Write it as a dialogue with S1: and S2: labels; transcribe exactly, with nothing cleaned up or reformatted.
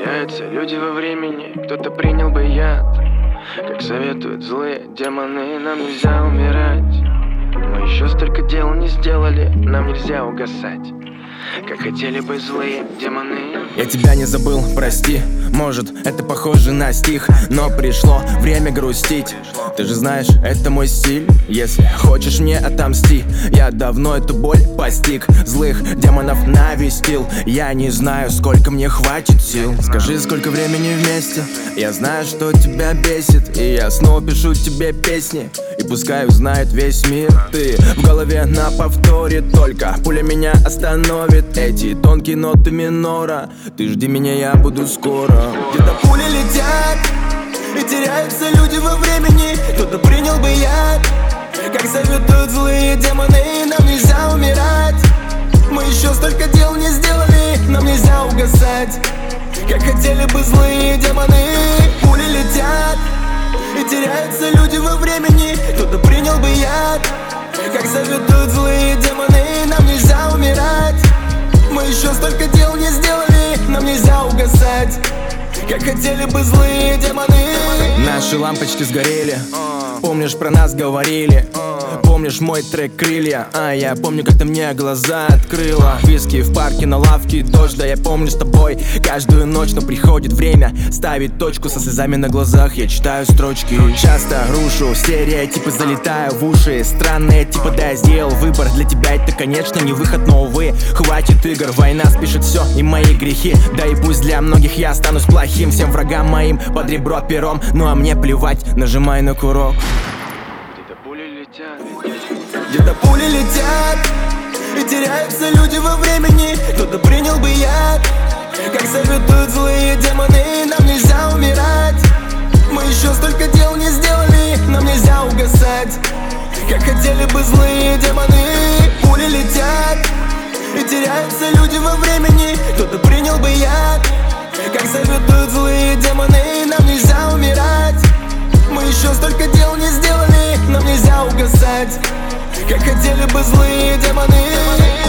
S1: Теряются люди во времени, кто-то принял бы яд. Как советуют злые демоны, нам нельзя умирать. Мы еще столько дел не сделали, нам нельзя угасать. Как хотели бы злые демоны.
S2: Я тебя не забыл, прости. Может, это похоже на стих, но пришло время грустить. Ты же знаешь, это мой стиль. Если хочешь мне отомсти, я давно эту боль постиг. Злых демонов навестил. Я не знаю, сколько мне хватит сил. Скажи, сколько времени вместе. Я знаю, что тебя бесит, и я снова пишу тебе песни. И пускай узнает весь мир. Ты в голове на повторе, только пуля меня остановит. Эти тонкие ноты минора. Ты жди меня, я буду скоро.
S3: Где-то пули летят, и теряются люди во времени. Кто-то принял бы яд, как советуют злые демоны. Нам нельзя умирать. Мы еще столько дел не сделали, нам нельзя угасать. Как хотели бы злые демоны. Пули летят, и теряются люди во времени. Кто-то принял бы яд, как советуют злые демоны. Нам нельзя умирать. Мы еще столько дел не сделали, нам нельзя угасать. Как хотели бы злые демоны.
S2: Наши лампочки сгорели. Помнишь, про нас говорили? Помнишь мой трек «Крылья»? А я помню, как ты мне глаза открыла. Виски в парке, на лавке, дождь. Да я помню с тобой каждую ночь. Но приходит время ставить точку. Со слезами на глазах я читаю строчки. Часто рушу стереотипы, залетаю в уши. Странные типа, да я сделал выбор. Для тебя это, конечно, не выход, но увы. Хватит игр, война спишет все и мои грехи. Да и пусть для многих я останусь плохим. Всем врагам моим под ребро пером. Ну а мне плевать, нажимай на курок.
S1: Где-то пули летят,
S3: Где-то пули летят, и теряются люди во времени. Кто-то принял бы яд, как советуют злые демоны. Нам нельзя умирать. Мы еще столько дел не сделали, нам нельзя угасать. Как хотели бы злые демоны. Пули летят, и теряются люди во времени. Кто-то принял бы яд, как советуют злые демоны. Нам нельзя умирать. Мы еще столько дел не сделали, нам нельзя угасать. Как хотели бы злые демоны.